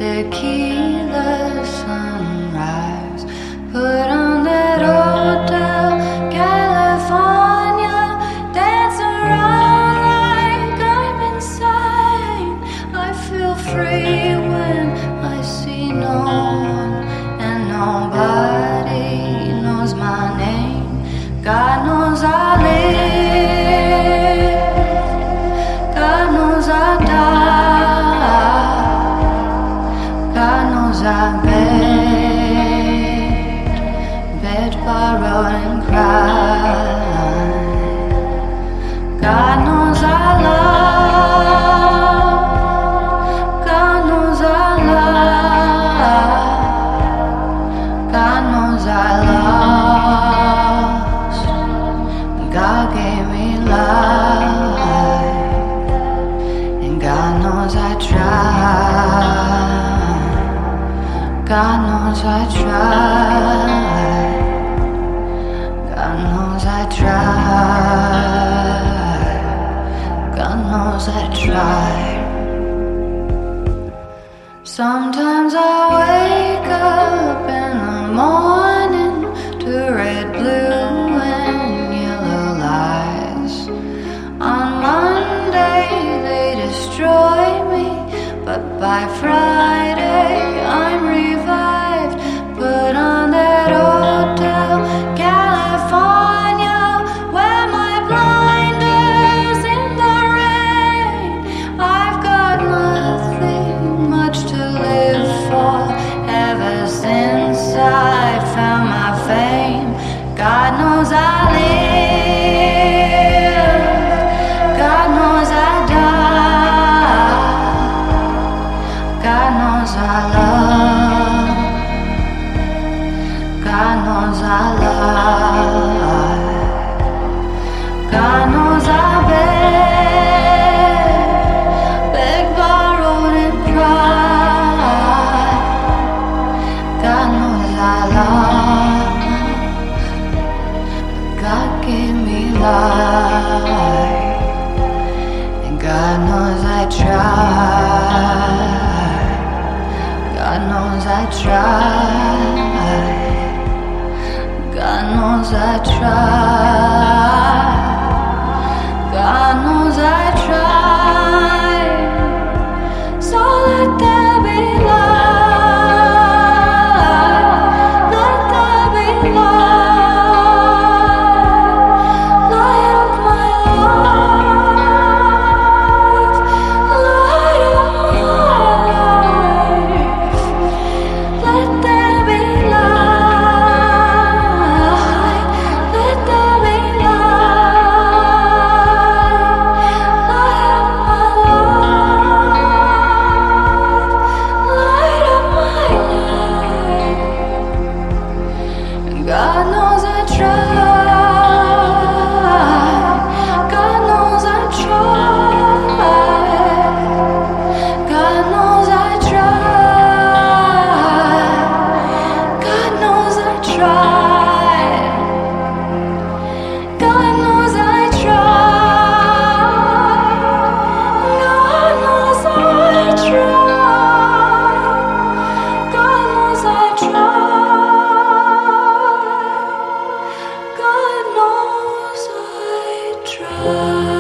tequila sunrise. Put on that Hotel California, dance around like I'm insane. I feel free when I see no one and nobody knows my name. God knows I live, God knows I die, God knows I beg, borrow and cry. God knows I love, God knows I love, God knows I lost. God gave me life, and God knows I tried. God knows I tried. God knows I tried. God knows I tried. Sometimes I wake up in the morning to red, blue, and yellow lights. On Monday they destroy me, but by Friday I'm revived. Put on that Hotel California, wear my blinders in the rain. I've got nothing much to live for ever since I found my fame. God knows I live, God knows I die, God knows I love, God knows I lie, God knows I beg, borrowed and cry. God knows I love, God gave me life, and God knows I tried. God knows I tried. God knows I tried. God knows I tried. So let there be light. Let there be light. Light of my life. Light of my life. Let there be light. Let there be light. Light of my life. Light of my life. God knows I tried. God knows I tried. God knows I tried. God knows I tried. God knows I tried. God knows I tried. God knows I tried. God knows I tried.